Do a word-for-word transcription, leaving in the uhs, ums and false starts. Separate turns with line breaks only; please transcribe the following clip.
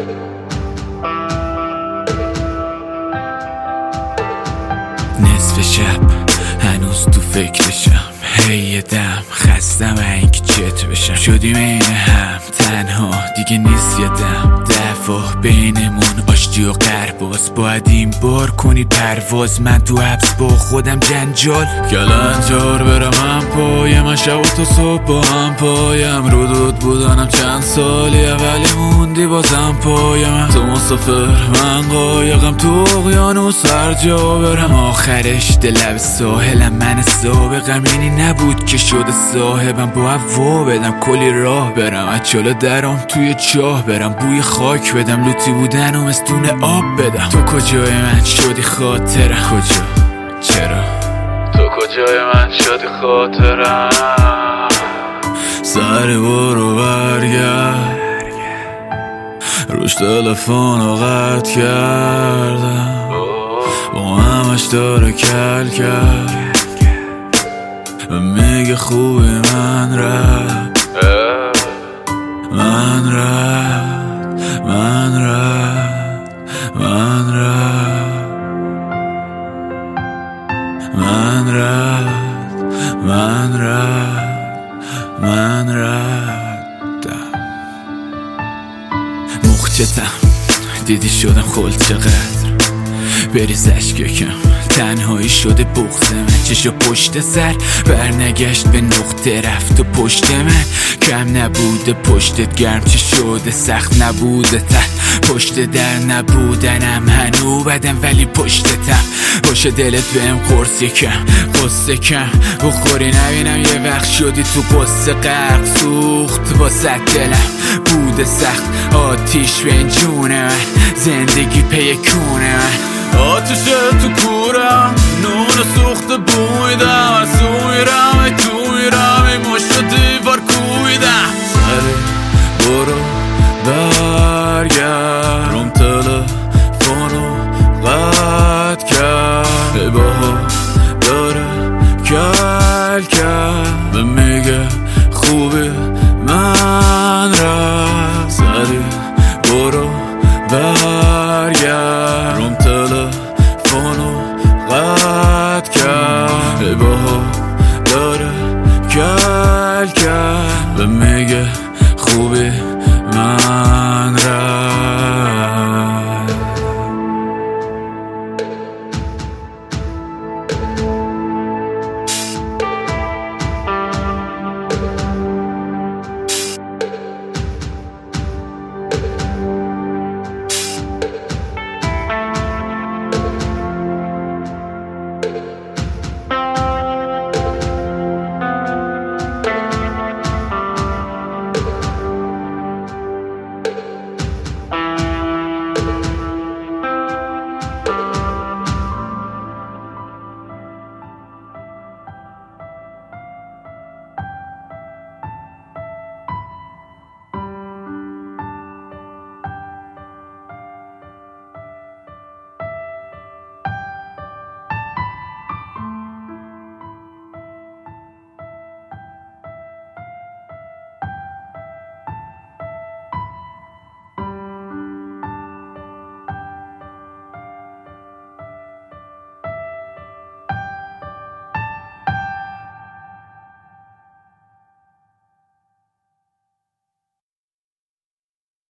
نصف شب هنوز تو فکرشم، هی دم خستم اینکه چت بشم. شدیم این هم تنها دیگه نیست یادم، دفعه بینمون آشتی و قرباز. باید این بار کنی پرواز، من تو حبس با خودم جنجال. کلنجار برم هم پایم، من شب و تا صبح با هم پایم. رو دود بودنم چند سالی اولی موندی بازم پایم. تو مسافر من قایقم تو اقیانوس هر جا برم. آخرش دل لب ساحلم، من سابقم اینی نبود که شده صاحبم. با هوا بدم کلی راه برم، از چالا درام توی چاه برم. بوی خاک بدم، لوتی بودن و مستون آب بدم. تو کجای من شدی خاطرم؟ کجا؟ چرا؟ تو کجای من شدی خاطرم؟ سر برو برگرد، روش تلفن رو قطع کردم، با همش داره کل کرد و میگه خوبی من رفت، من رفت، من رفت، من رفت، من رفت، من رفت، من رفتم. مخچتم دیدی شدم خلد چقدر بریز اشککم، تنهایی شده بغض من. چشا پشت سر برنگشت به نقطه، رفت و پشت من کم نبوده پشتت گرم چه شده سخت نبوده تن پشت در نبودنم هنو بدم ولی پشتتم باشه دلت بهم قرص یکم قصه کم بخوری نبینم یه وقت شدی تو قصه غرق سوخت با صد دلم بوده سخت آتیش به این جون من زندگی پی کون من آتیشه تو کورم نون سوخت بویدم از تو میرم ای تو میرم ای مشت